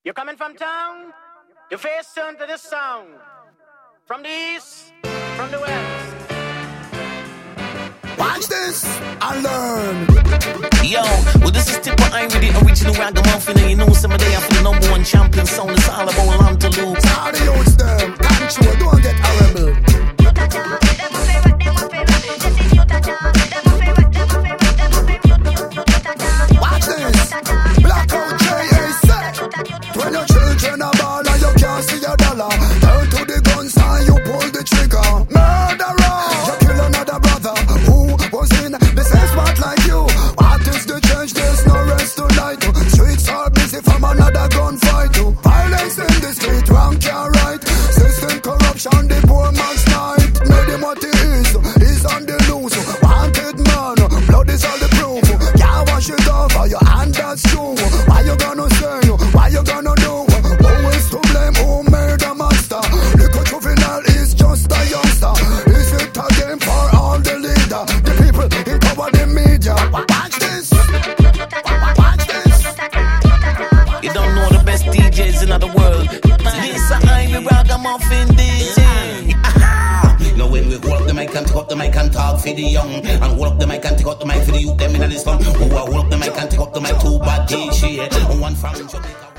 You're coming from town? You face turn to this sound. From the east, from the west. Watch this and learn. Yo, well this is Tipper, I ain't with the original ragamuffin. And you know some of they are for the number one champion sound. It's all about Lantaloo. All the youths them, control, don't get horrible. Watch this, Blackout J.A. When your children are born and you can't see a dollar, turn to the guns and you pull the trigger. Murderer, you kill another brother who was in the same spot like you. What is the change? There's no rest tonight. Streets are busy from another gunfight. Violence in the street, wrong can't right. System corruption, the poor man's night. Made him what he is, he's on the loose. Wanted man, blood is all the proof. Can't wash it off, your hand that's true. Why you gonna say, why you gonna do? Who is to blame, who made a monster? Little juvenile is just a youngster. Is it a game for all the leader? The people in power, the media. Watch this, watch this. You don't know the best DJs in the world. Lisa, I'm the ragamuffin DJ. No way we hold up the mic and take up the mic and talk for the young. And hold up the mic and take up the mic for the youth them in the slum. Who hold up the mic and take up the mic too bad DJ. One from Jamaica.